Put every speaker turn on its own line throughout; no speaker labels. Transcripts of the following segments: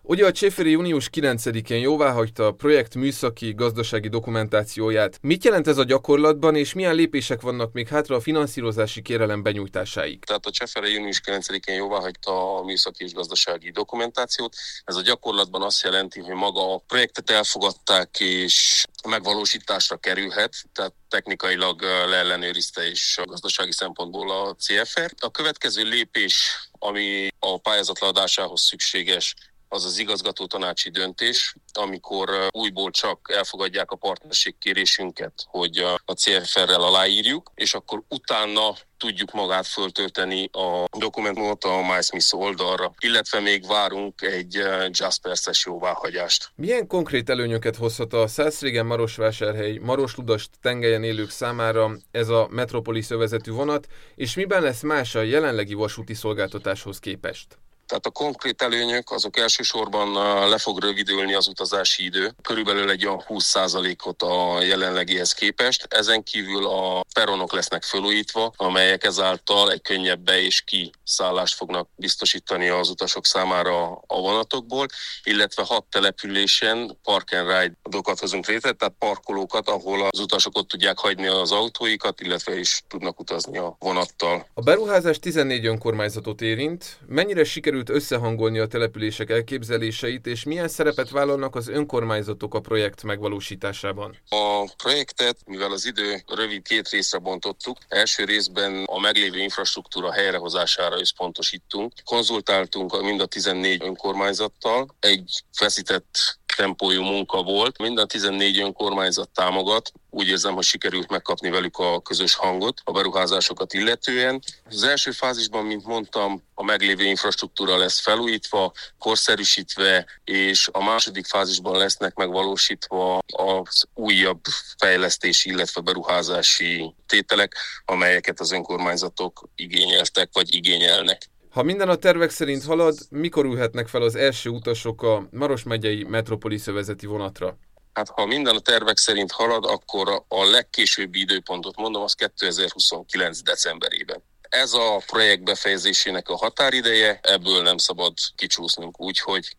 Ugye a Cséféri június 9-én jóváhagyta a projekt műszaki gazdasági dokumentációját. Mit jelent ez a gyakorlatban, és milyen lépések vannak még hátra a finanszírozási kérelem benyújtásáig?
Tehát a Cséféri június 9-én jóváhagyta a műszaki és gazdasági dokumentációt. Ez a gyakorlatban azt jelenti, hogy maga a projektet elfogadták és megvalósításra kerülhet, tehát technikailag leellenőrizte és a gazdasági szempontból a CFR. A következő lépés, ami a pályázat leadásához szükséges, az az igazgatótanácsi döntés, amikor újból csak elfogadják a partnerség kérésünket, hogy a CFR-rel aláírjuk, és akkor utána tudjuk magát föltölteni a dokumentumot a MySmith oldalra, illetve még várunk egy Jasperses jóváhagyást.
Milyen konkrét előnyöket hozhat a Szászrégen-Marosvásárhely, Maros-Ludast tengelyen élők számára ez a Metropolis övezetű vonat, és miben lesz más a jelenlegi vasúti szolgáltatáshoz képest?
Tehát a konkrét előnyök azok elsősorban le fog rövidülni az utazási idő, körülbelül egy olyan 20%-ot a jelenlegihez képest. Ezen kívül a peronok lesznek felújítva, amelyek ezáltal egy könnyebb be- és kiszállást fognak biztosítani az utasok számára a vonatokból, illetve 6 településen park and ride-okat hozunk létre, tehát parkolókat, ahol az utasok ott tudják hagyni az autóikat, illetve is tudnak utazni a vonattal.
A beruházás 14 önkormányzatot érint. Mennyire sikerült összehangolni a települések elképzeléseit, és milyen szerepet vállalnak az önkormányzatok a projekt megvalósításában?
A projektet, mivel az idő rövid, 2 részre bontottuk, első részben a meglévő infrastruktúra helyrehozására összpontosítunk. Konzultáltunk mind a 14 önkormányzattal, egy feszített tempójú munka volt. Minden 14 önkormányzat támogat. Úgy érzem, hogy sikerült megkapni velük a közös hangot a beruházásokat illetően. Az első fázisban, mint mondtam, a meglévő infrastruktúra lesz felújítva, korszerűsítve, és a második fázisban lesznek megvalósítva az újabb fejlesztési, illetve beruházási tételek, amelyeket az önkormányzatok igényeltek vagy igényelnek.
Ha minden a tervek szerint halad, mikor ülhetnek fel az első utasok a Maros megyei Metropolis övezeti vonatra?
Hát ha minden a tervek szerint halad, akkor a legkésőbbi időpontot mondom, az 2029. decemberében. Ez a projekt befejezésének a határideje, ebből nem szabad kicsúsznunk, úgyhogy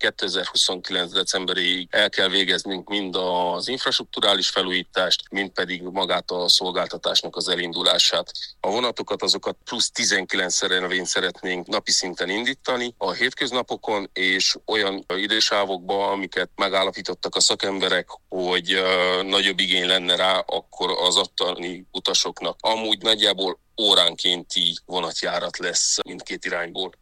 2029. decemberéig el kell végeznünk mind az infrastrukturális felújítást, mind pedig magát a szolgáltatásnak az elindulását. A vonatokat azokat plusz 19 szerelvényt szeretnénk napi szinten indítani a hétköznapokon, és olyan idősávokban, amiket megállapítottak a szakemberek, hogy nagyobb igény lenne rá, akkor az ottani utasoknak. Amúgy nagyjából óránkénti vonatjárat lesz mindkét irányból.